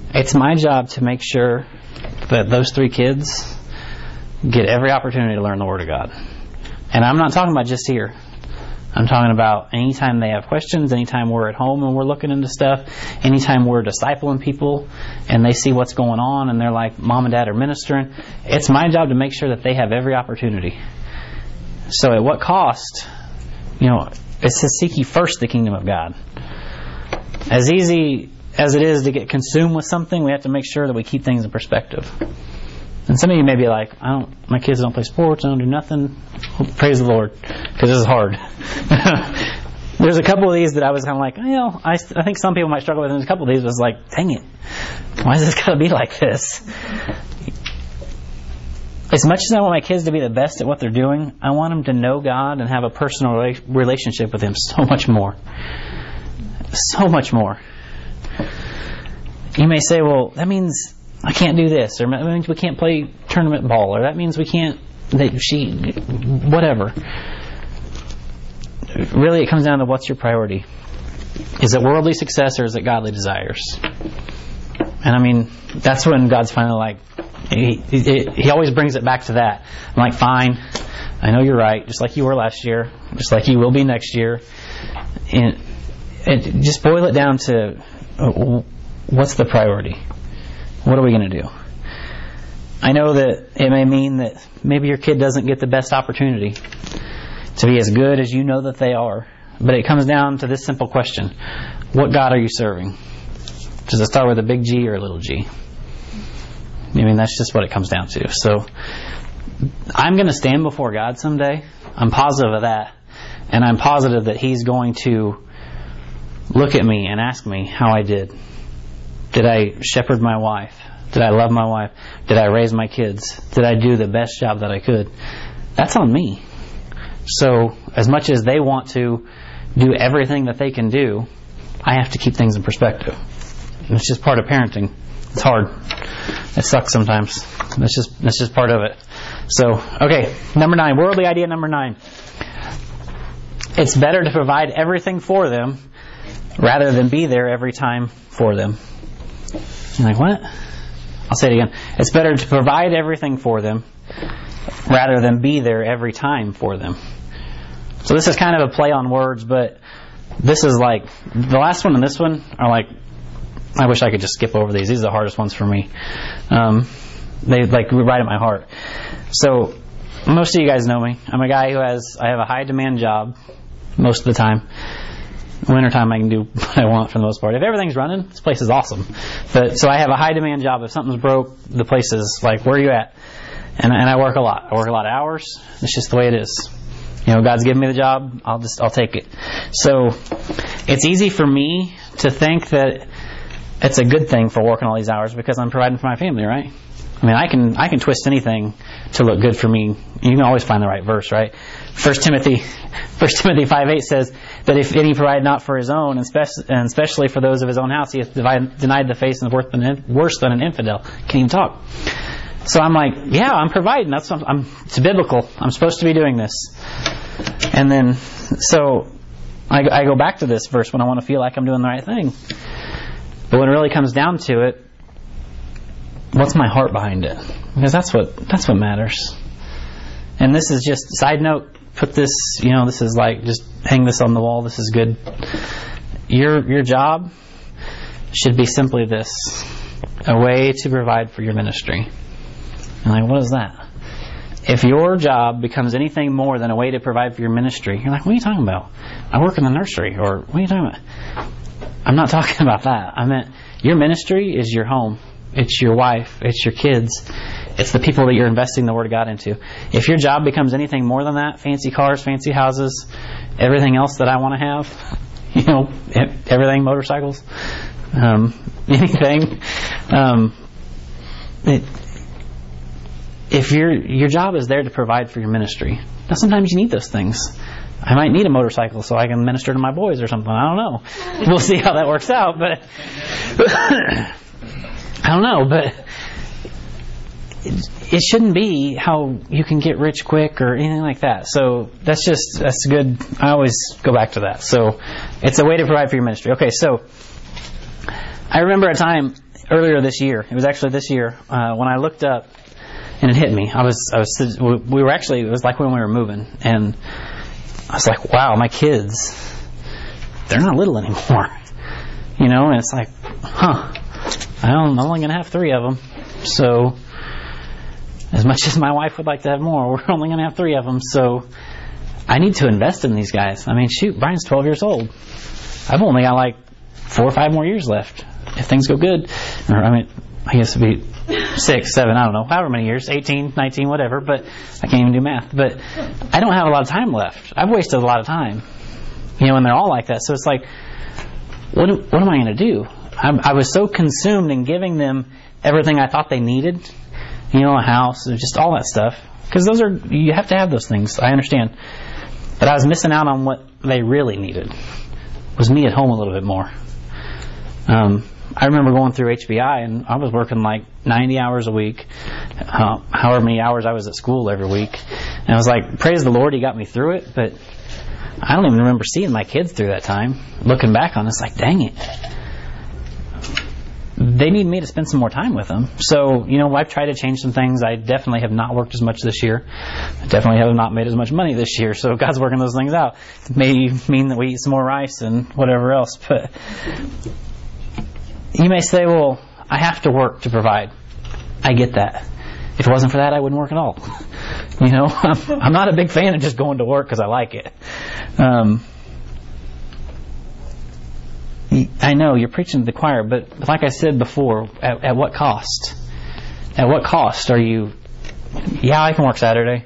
It's my job to make sure that those 3 kids get every opportunity to learn the Word of God. And I'm not talking about just here. I'm talking about anytime they have questions, anytime we're at home and we're looking into stuff, anytime we're discipling people and they see what's going on and they're like, Mom and Dad are ministering. It's my job to make sure that they have every opportunity. So at what cost? It says, seek ye first the kingdom of God. As easy as it is to get consumed with something, we have to make sure that we keep things in perspective. And some of you may be like, my kids don't play sports, I don't do nothing. Well, praise the Lord, because this is hard. There's a couple of these that I was kind of like, I think some people might struggle with, and there's a couple of these that was like, dang it, why is this got to be like this? As much as I want my kids to be the best at what they're doing, I want them to know God and have a personal relationship with Him so much more. So much more. You may say, well, that means I can't do this, or that means we can't play tournament ball, or that means we can't, whatever. Really, it comes down to what's your priority. Is it worldly success or is it godly desires? And that's when God's finally like, He always brings it back to that. I'm like, fine, I know you're right, just like you were last year, just like you will be next year. And just boil it down to what's the priority? What are we going to do? I know that it may mean that maybe your kid doesn't get the best opportunity to be as good as you know that they are. But it comes down to this simple question. What God are you serving? Does it start with a big G or a little g? That's just what it comes down to. So I'm going to stand before God someday. I'm positive of that. And I'm positive that He's going to look at me and ask me how I did. Did I shepherd my wife? Did I love my wife? Did I raise my kids? Did I do the best job that I could? That's on me. So as much as they want to do everything that they can do, I have to keep things in perspective. And it's just part of parenting. It's hard. It sucks sometimes. That's just part of it. So, okay, number 9. Worldly idea number 9. It's better to provide everything for them rather than be there every time for them. You're like, what? I'll say it again. It's better to provide everything for them rather than be there every time for them. So this is kind of a play on words, but this is like, the last one and this one are like, I wish I could just skip over these. These are the hardest ones for me. They like right at my heart. So most of you guys know me. I'm a guy I have a high demand job most of the time. Wintertime I can do what I want for the most part. If everything's running, this place is awesome. So I have a high demand job. If something's broke, the place is like, where are you at? And I work a lot. I work a lot of hours. It's just the way it is. God's given me the job. I'll take it. So it's easy for me to think that it's a good thing for working all these hours because I'm providing for my family, right? I can twist anything to look good for me. You can always find the right verse, right? 1 Timothy 5:8 says that if any provide not for his own, and especially for those of his own house, he hath denied the faith and is worse than an infidel. Can't even talk. So I'm like, yeah, I'm providing. It's biblical. I'm supposed to be doing this. And then, so I go back to this verse when I want to feel like I'm doing the right thing. But when it really comes down to it, what's my heart behind it? Because that's what matters. And this is just side note. Put this, this is like just hang this on the wall. This is good. Your job should be simply this: a way to provide for your ministry. And like, what is that? If your job becomes anything more than a way to provide for your ministry, you're like, what are you talking about? I work in the nursery, or what are you talking about? I'm not talking about that. I meant your ministry is your home. It's your wife. It's your kids. It's the people that you're investing the Word of God into. If your job becomes anything more than that, fancy cars, fancy houses, everything else that I want to have, everything, motorcycles, anything, if your job is there to provide for your ministry, now sometimes you need those things. I might need a motorcycle so I can minister to my boys or something. I don't know. We'll see how that works out, but I don't know, but it shouldn't be how you can get rich quick or anything like that. So that's good. I always go back to that. So it's a way to provide for your ministry. Okay, so I remember a time earlier this year. It was actually this year when I looked up, and it hit me. We were actually, it was like when we were moving, and I was like, wow, my kids, they're not little anymore. And it's like, I'm only going to have 3 of them. So, as much as my wife would like to have more, we're only going to have 3 of them. So, I need to invest in these guys. I mean, shoot, Brian's 12 years old. I've only got like 4 or 5 more years left. If things go good, or I guess it'd be 6, 7, I don't know, however many years, 18, 19, whatever, but I can't even do math. But I don't have a lot of time left. I've wasted a lot of time, and they're all like that. So it's like, what am I going to do? I was so consumed in giving them everything I thought they needed, a house, just all that stuff. Because you have to have those things, I understand. But I was missing out on what they really needed, was me at home a little bit more. I remember going through HBI, and I was working like 90 hours a week, however many hours I was at school every week. And I was like, praise the Lord, He got me through it, but I don't even remember seeing my kids through that time. Looking back on it, it's like, dang it. They need me to spend some more time with them. So, I've tried to change some things. I definitely have not worked as much this year. I definitely have not made as much money this year. So God's working those things out. It may mean that we eat some more rice and whatever else. But you may say, well, I have to work to provide. I get that. If it wasn't for that, I wouldn't work at all. I'm not a big fan of just going to work because I like it. I know you're preaching to the choir, but like I said before, at what cost? At what cost are you? Yeah, I can work Saturday.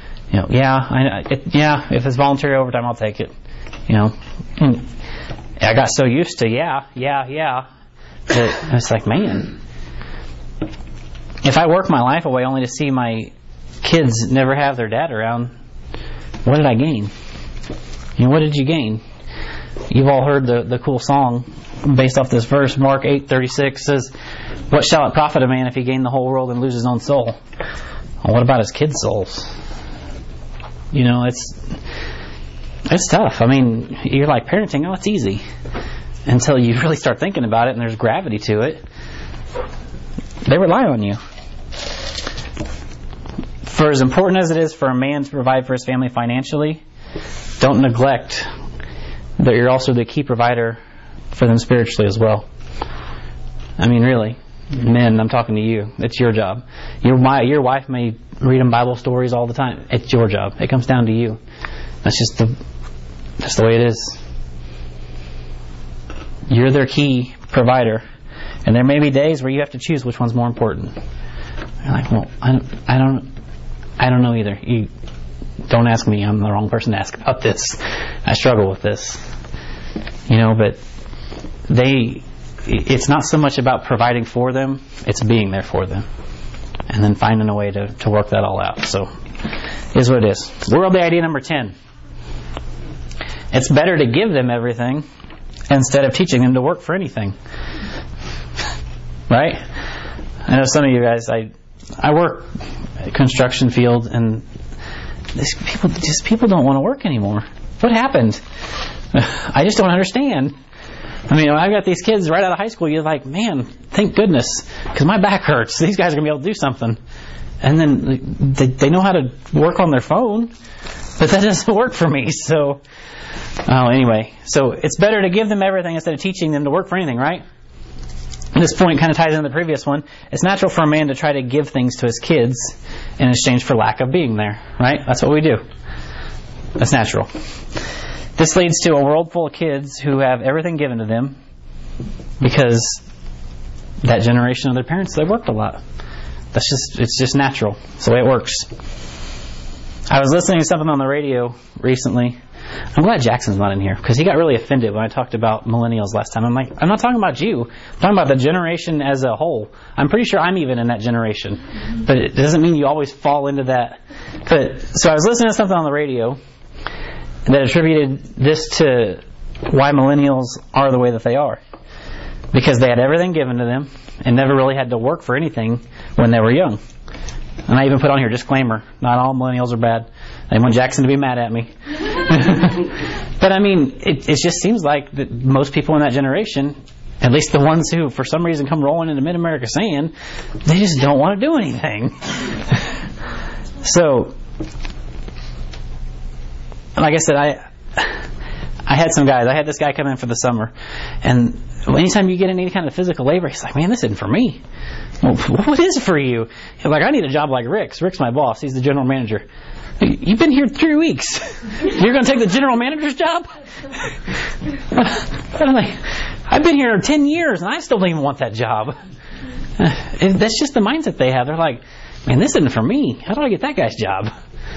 If it's voluntary overtime, I'll take it. And I got so used to yeah, that it's like, man, if I work my life away only to see my kids never have their dad around, what did I gain? What did you gain? You've all heard the cool song based off this verse. Mark 8:36 says, "What shall it profit a man if he gain the whole world and lose his own soul?" Well, what about his kids' souls? It's tough. I mean, you're like, parenting, it's easy. Until you really start thinking about it and there's gravity to it. They rely on you. For as important as it is for a man to provide for his family financially, don't neglect that you're also the key provider for them spiritually as well. I mean, really, men, I'm talking to you. It's your job. Your wife may read them Bible stories all the time. It's your job. It comes down to you. That's the way it is. You're their key provider, and there may be days where you have to choose which one's more important. You're like, well, I don't know either. You don't ask me. I'm the wrong person to ask about this. I struggle with this. But it's not so much about providing for them, it's being there for them. And then finding a way to work that all out. So, it is what it is. Worldly idea number 10. It's better to give them everything instead of teaching them to work for anything. Right? I know some of you guys, I work at a construction field, and people don't want to work anymore. What happened? I just don't understand. I mean, I've got these kids right out of high school. You're like, man, thank goodness, because my back hurts. These guys are going to be able to do something. And then they know how to work on their phone, but that doesn't work for me. So, anyway, so it's better to give them everything instead of teaching them to work for anything, right? And this point kind of ties into the previous one. It's natural for a man to try to give things to his kids in exchange for lack of being there, right? That's what we do. That's natural. This leads to a world full of kids who have everything given to them because that generation of their parents, they worked a lot. It's just natural. It's the way it works. I was listening to something on the radio recently. I'm glad Jackson's not in here because he got really offended when I talked about millennials last time. I'm like, I'm not talking about you. I'm talking about the generation as a whole. I'm pretty sure I'm even in that generation. But it doesn't mean you always fall into that. So I was listening to something on the radio that attributed this to why millennials are the way that they are. Because they had everything given to them and never really had to work for anything when they were young. And I even put on here, disclaimer, not all millennials are bad. I didn't want Jackson to be mad at me. But I mean, it just seems like that most people in that generation At least the ones who, for some reason, come rolling into Mid-America saying they just don't want to do anything. So, like I said, I had some guys. I had this guy come in for the summer, and anytime you get any kind of physical labor, he's like, "Man, this isn't for me." Well, what is for you? He's like, "I need a job like Rick's. Rick's my boss. He's the general manager." You've been here 3 weeks. You're going to take the general manager's job? I'm like, I've been here 10 years and I still don't even want that job. That's just the mindset they have. They're like, man, this isn't for me. How do I get that guy's job?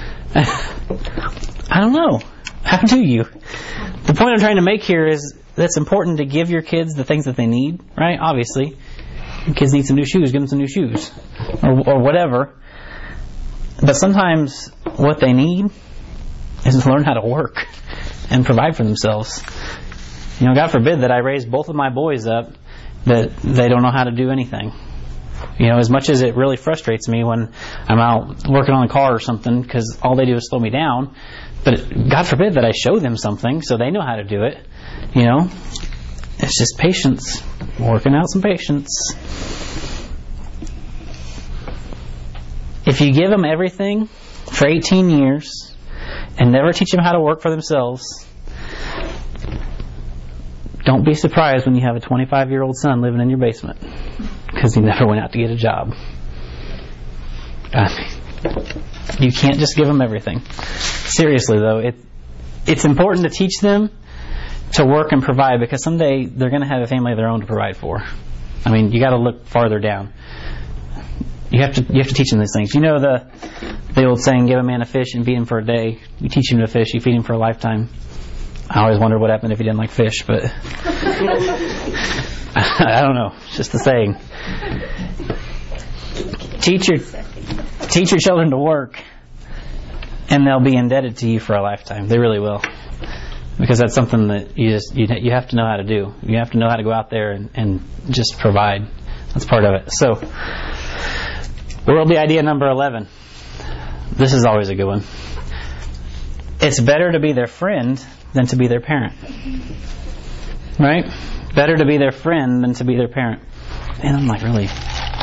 I don't know. How do you? The point I'm trying to make here is that it's important to give your kids the things that they need, right? Obviously. Your kids need some new shoes, give them some new shoes. Or whatever. But sometimes what they need is to learn how to work and provide for themselves. God forbid that I raise both of my boys up that they don't know how to do anything. As much as it really frustrates me when I'm out working on a car or something because all they do is slow me down. But God forbid that I show them something so they know how to do it. It's just patience. Working out some patience. If you give them everything for 18 years and never teach them how to work for themselves, don't be surprised when you have a 25-year-old son living in your basement because he never went out to get a job. You can't just give them everything. Seriously, though, it's important to teach them to work and provide because someday they're going to have a family of their own to provide for. You got to look farther down. You have to teach them these things. The old saying, give a man a fish and feed him for a day. You teach him to fish, you feed him for a lifetime. I always wondered what happened if he didn't like fish, but I don't know. It's just the saying. Teach your children to work, and they'll be indebted to you for a lifetime. They really will, because that's something that you have to know how to do. You have to know how to go out there and just provide. That's part of it. So, worldly idea number 11. This is always a good one. It's better to be their friend than to be their parent. Right? Better to be their friend than to be their parent. And I'm like, really?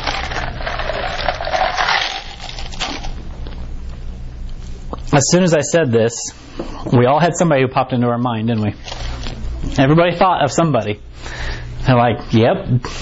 As soon as I said this, we all had somebody who popped into our mind, didn't we? Everybody thought of somebody. They're like, yep.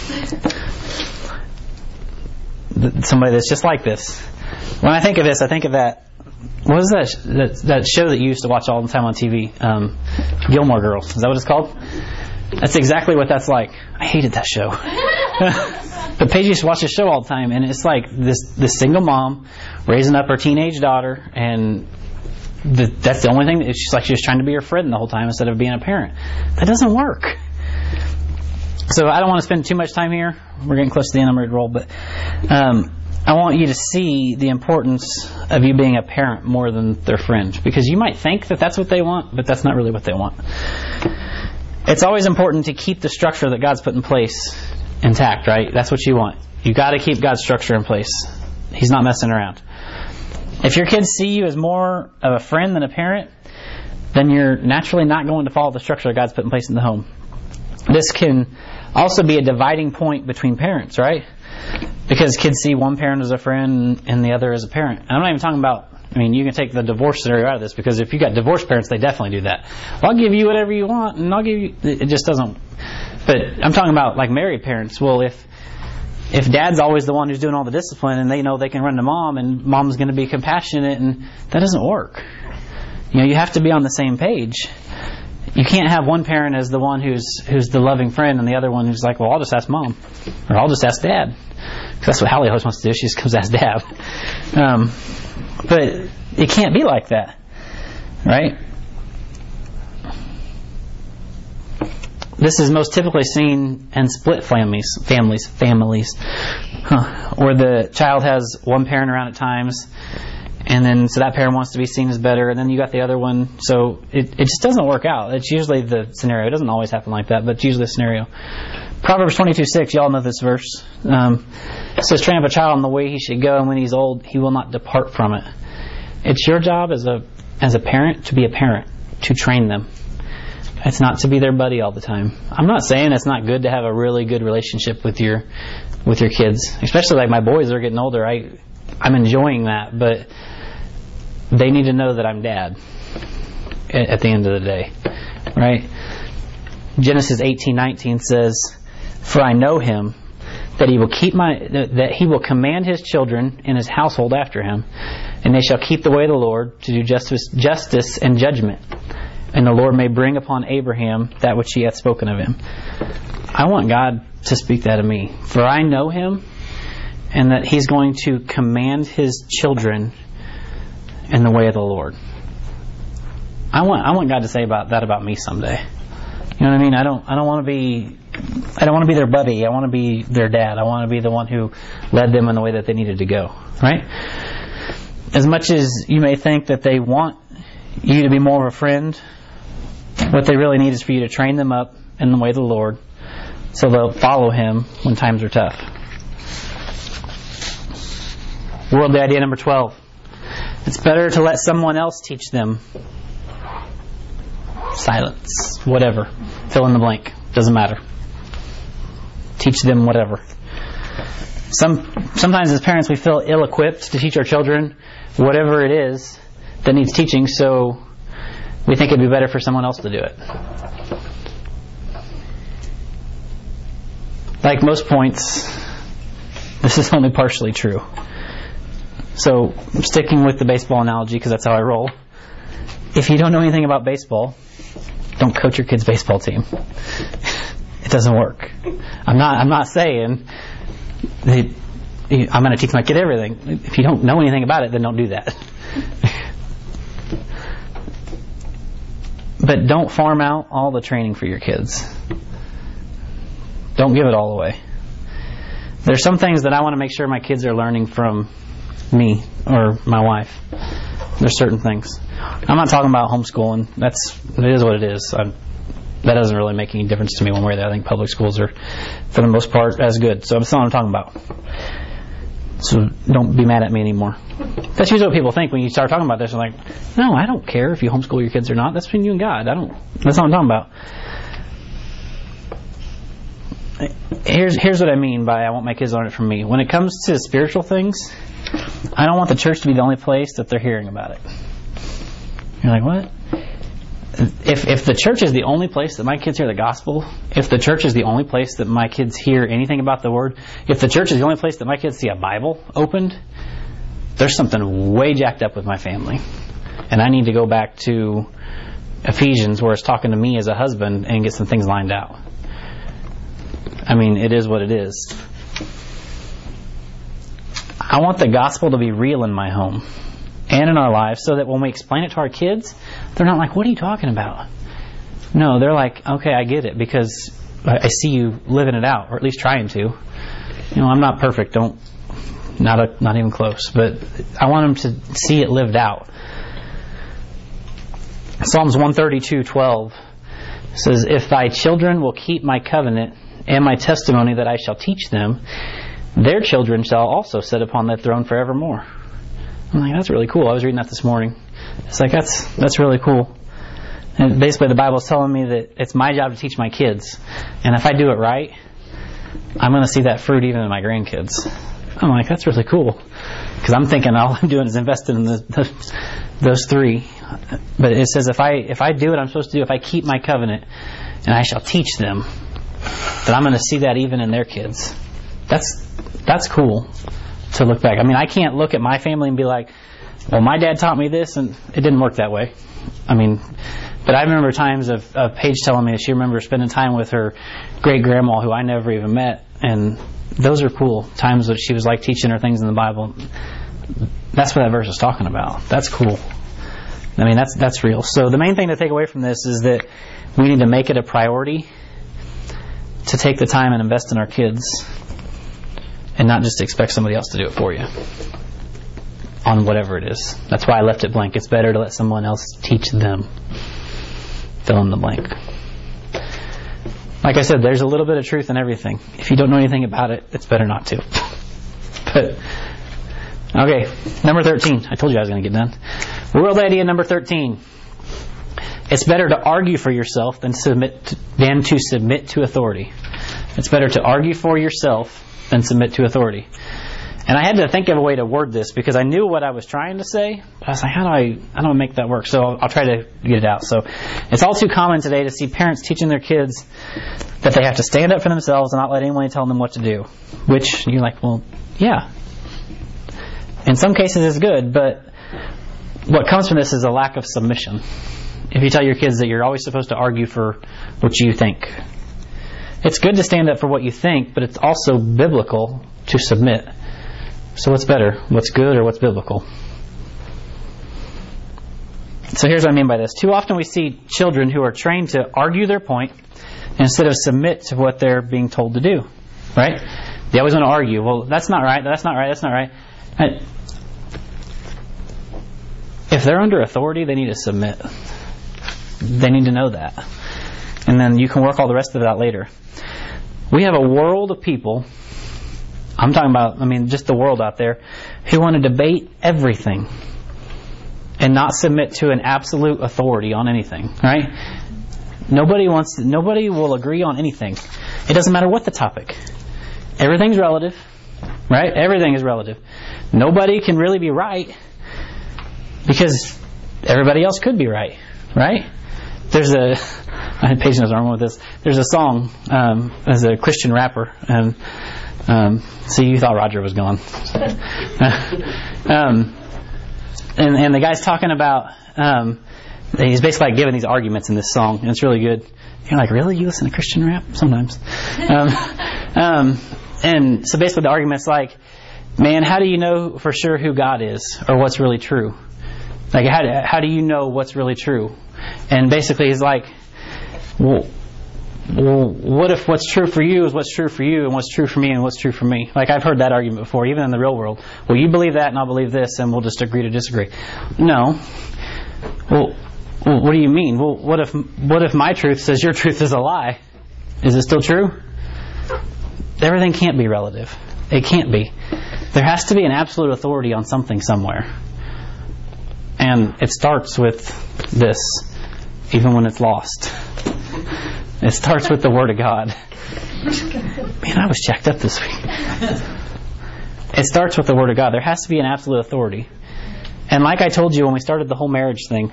Somebody that's just like this. When I think of this, I think of that. What was that show that you used to watch all the time on TV? Gilmore Girls. Is that what it's called? That's exactly what that's like. I hated that show. But Paige used to watch the show all the time, and it's like this single mom raising up her teenage daughter, and that's the only thing. It's just like she was trying to be her friend the whole time instead of being a parent. That doesn't work. So I don't want to spend too much time here. We're getting close to the end. I'm ready to roll, but I want you to see the importance of you being a parent more than their friend, because you might think that that's what they want, but that's not really what they want. It's always important to keep the structure that God's put in place intact, right? That's what you want. You got to keep God's structure in place. He's not messing around. If your kids see you as more of a friend than a parent, then you're naturally not going to follow the structure that God's put in place in the home. This can also be a dividing point between parents, right? Because kids see one parent as a friend and the other as a parent. And I'm not even talking about, you can take the divorce scenario out of this, because if you got divorced parents, they definitely do that. Well, I'll give you whatever you want, and I'll give you... It just doesn't... But I'm talking about like married parents. Well, if dad's always the one who's doing all the discipline, and they know they can run to mom, and mom's going to be compassionate, and that doesn't work. You have to be on the same page. You can't have one parent as the one who's the loving friend, and the other one who's like, well, I'll just ask mom, or I'll just ask dad. Because that's what Hallie always wants to do. She just comes to ask dad. But it can't be like that, right? This is most typically seen in split families, where the child has one parent around at times, and then so that parent wants to be seen as better, and then you got the other one. So it just doesn't work out. It's usually the scenario. It doesn't always happen like that, but it's usually the scenario. Proverbs 22:6, y'all know this verse. It says, train up a child in the way he should go, and when he's old, he will not depart from it. It's your job as a parent to be a parent, to train them. It's not to be their buddy all the time. I'm not saying it's not good to have a really good relationship with your kids, especially like my boys are getting older. I'm enjoying that, but they need to know that I'm dad at the end of the day, right? Genesis 18:19 says, "For I know him, that he will command his children in his household after him, and they shall keep the way of the Lord to do justice and judgment. And the Lord may bring upon Abraham that which he hath spoken of him." I want God to speak that of me. For I know him, and that he's going to command his children in the way of the Lord. I want God to say that about me someday. You know what I mean? I don't want to be their buddy. I want to be their dad. I want to be the one who led them in the way that they needed to go. Right? As much as you may think that they want you to be more of a friend, what they really need is for you to train them up in the way of the Lord so they'll follow him when times are tough. Worldly idea number 12. It's better to let someone else teach them. Silence. Whatever. Fill in the blank. Doesn't matter. Teach them whatever. Sometimes as parents we feel ill-equipped to teach our children whatever it is that needs teaching, so we think it'd be better for someone else to do it. Like most points, this is only partially true. So, sticking with the baseball analogy, because that's how I roll. If you don't know anything about baseball, don't coach your kid's baseball team. It doesn't work. I'm not saying I'm going to teach my kid everything. If you don't know anything about it, then don't do that. But don't farm out all the training for your kids. Don't give it all away. There's some things that I want to make sure my kids are learning from me or my wife. There's certain things. I'm not talking about homeschooling. It is what it is. That doesn't really make any difference to me one way or the other. I think public schools are, for the most part, as good. So that's not what I'm talking about. So don't be mad at me anymore. That's usually what people think when you start talking about this. They're like, no, I don't care if you homeschool your kids or not. That's between you and God. That's not what I'm talking about. Here's what I mean by I want my kids to learn it from me. When it comes to spiritual things, I don't want the church to be the only place that they're hearing about it. You're like, what? If the church is the only place that my kids hear the gospel, if the church is the only place that my kids hear anything about the Word, if the church is the only place that my kids see a Bible opened, there's something way jacked up with my family. And I need to go back to Ephesians where it's talking to me as a husband and get some things lined out. I mean, it is what it is. I want the gospel to be real in my home and in our lives so that when we explain it to our kids, they're not like, what are you talking about? No, they're like, okay, I get it because I see you living it out, or at least trying to. I'm not perfect, not even close, but I want them to see it lived out. Psalms 132:12 says, "If thy children will keep my covenant and my testimony that I shall teach them, their children shall also sit upon that throne forevermore." I'm like, that's really cool. I was reading that this morning. It's like, that's really cool. And basically the Bible is telling me that it's my job to teach my kids. And if I do it right, I'm going to see that fruit even in my grandkids. I'm like, that's really cool. Because I'm thinking all I'm doing is investing in those three. But it says if I do what I'm supposed to do, if I keep my covenant, and I shall teach them, that I'm going to see that even in their kids. That's cool to look back. I mean, I can't look at my family and be like, well, my dad taught me this, and it didn't work that way. I mean, but I remember times of Paige telling me that she remembers spending time with her great-grandma, who I never even met, and those are cool times that she was like teaching her things in the Bible. That's what that verse is talking about. That's cool. I mean, that's real. So the main thing to take away from this is that we need to make it a priority to take the time and invest in our kids and not just expect somebody else to do it for you on whatever it is. That's why I left it blank. It's better to let someone else teach them. Fill in the blank. Like I said, there's a little bit of truth in everything. If you don't know anything about it, it's better not to. But okay, number 13. I told you I was going to get done. World idea number 13. It's better to argue for yourself than to submit to authority. It's better to argue for yourself than submit to authority. And I had to think of a way to word this because I knew what I was trying to say. But I was like, how do I make that work? So I'll try to get it out. So it's all too common today to see parents teaching their kids that they have to stand up for themselves and not let anyone tell them what to do. Which you're like, well, yeah. In some cases it's good, but what comes from this is a lack of submission. If you tell your kids that you're always supposed to argue for what you think. It's good to stand up for what you think, but it's also biblical to submit. So what's better? What's good or what's biblical? So here's what I mean by this. Too often we see children who are trained to argue their point instead of submit to what they're being told to do. Right? They always want to argue. Well, that's not right. That's not right. That's not right. If they're under authority, they need to submit. They need to know that. And then you can work all the rest of it out later. We have a world of people, I'm talking about, just the world out there, who want to debate everything and not submit to an absolute authority on anything, right? Nobody will agree on anything. It doesn't matter what the topic. Everything's relative, right? Everything is relative. Nobody can really be right because everybody else could be right, right? I had Paige knows wrong with this. There's a song as a Christian rapper, and so you thought Roger was gone. And the guy's talking about he's basically like giving these arguments in this song, and it's really good. You're like, really? You listen to Christian rap? Sometimes. And so basically the argument's like, man, how do you know for sure who God is or what's really true? Like, how do you know what's really true? And basically he's like, well, what if what's true for you is what's true for you and what's true for me and what's true for me? Like, I've heard that argument before, even in the real world. Well, you believe that and I'll believe this and we'll just agree to disagree. No. Well, what do you mean? Well, what if my truth says your truth is a lie? Is it still true? Everything can't be relative. It can't be. There has to be an absolute authority on something somewhere. And it starts with this, even when it's lost. It starts with the Word of God. Man, I was jacked up this week. It starts with the Word of God. There has to be an absolute authority. And like I told you when we started the whole marriage thing,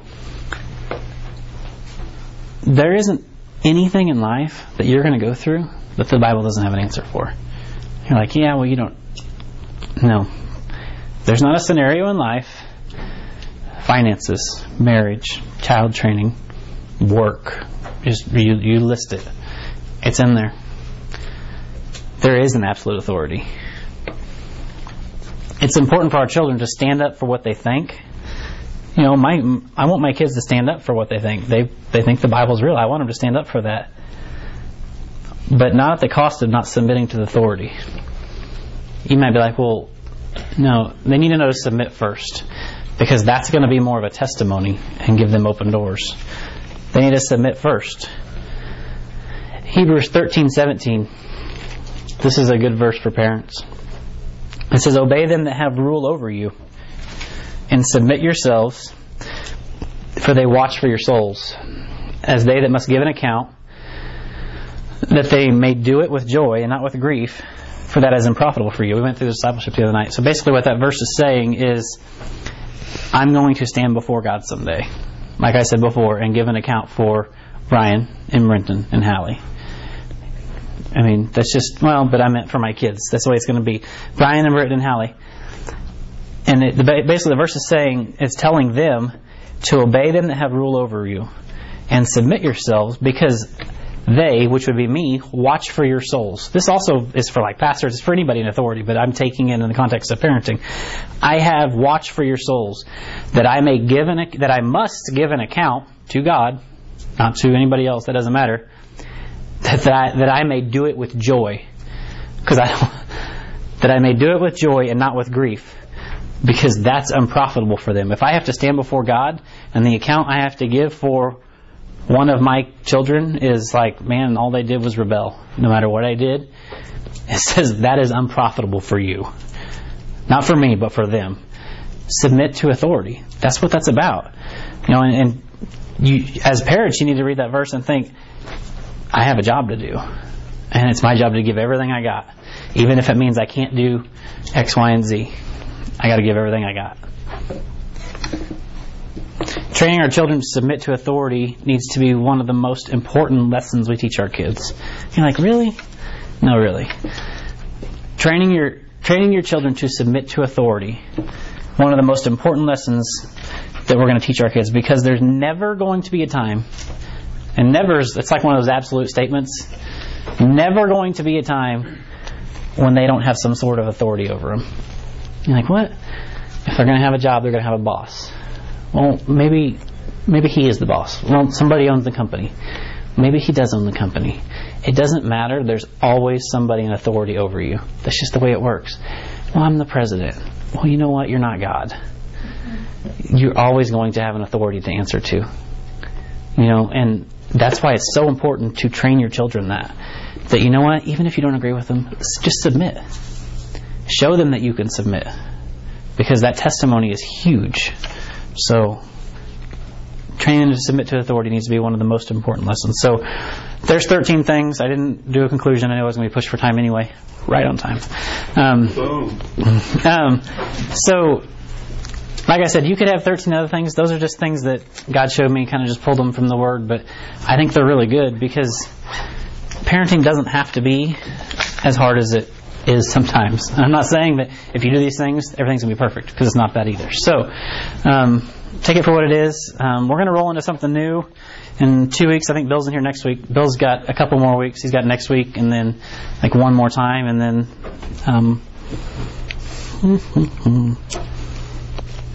there isn't anything in life that you're going to go through that the Bible doesn't have an answer for. You're like, yeah, well, you don't. No. There's not a scenario in life, finances, marriage, child training, work, just you list it. It's in there. There is an absolute authority. It's important for our children to stand up for what they think. I want my kids to stand up for what they think. They think the Bible's real. I want them to stand up for that. But not at the cost of not submitting to the authority. You might be like, well, no, they need to know to submit first. Because that's going to be more of a testimony and give them open doors. They need to submit first. Hebrews 13:17. This is a good verse for parents. It says, obey them that have rule over you, and submit yourselves, for they watch for your souls, as they that must give an account, that they may do it with joy and not with grief, for that is unprofitable for you. We went through the discipleship the other night. So basically what that verse is saying is, I'm going to stand before God someday, like I said before, and give an account for Brian and Brenton and Hallie. That's just, but I meant for my kids. That's the way it's going to be. Brian and Brenton and Hallie. And basically the verse is saying, it's telling them to obey them that have rule over you and submit yourselves because they, which would be me, watch for your souls. This also is for like pastors, it's for anybody in authority, but I'm taking it in the context of parenting. I have watched for your souls that I must give an account to God, not to anybody else, that doesn't matter, that I may do it with joy. That I may do it with joy and not with grief. Because that's unprofitable for them. If I have to stand before God and the account I have to give for one of my children is like, man, all they did was rebel. No matter what I did, it says that is unprofitable for you. Not for me, but for them. Submit to authority. That's what that's about. And as parents, you need to read that verse and think, I have a job to do. And it's my job to give everything I got. Even if it means I can't do X, Y, and Z. I got to give everything I got. Training our children to submit to authority needs to be one of the most important lessons we teach our kids. You're like, really? No, really. Training your children to submit to authority, one of the most important lessons that we're going to teach our kids, because there's never going to be a time, and it's like one of those absolute statements, never going to be a time when they don't have some sort of authority over them. You're like, what? If they're going to have a job, they're going to have a boss. Well, maybe he is the boss. Well, somebody owns the company. Maybe he does own the company. It doesn't matter. There's always somebody in authority over you. That's just the way it works. Well, I'm the president. Well, you know what? You're not God. You're always going to have an authority to answer to. And that's why it's so important to train your children that you know what? Even if you don't agree with them, just submit. Show them that you can submit. Because that testimony is huge. So, training to submit to authority needs to be one of the most important lessons. So, there's 13 things. I didn't do a conclusion. I know I was going to be pushed for time anyway. Right on time. So, like I said, you could have 13 other things. Those are just things that God showed me, kind of just pulled them from the Word. But I think they're really good because parenting doesn't have to be as hard as it is sometimes. I'm not saying that if you do these things, everything's going to be perfect, because it's not that either. So, take it for what it is. We're going to roll into something new in 2 weeks. I think Bill's in here next week. Bill's got a couple more weeks. He's got next week and then like one more time, and then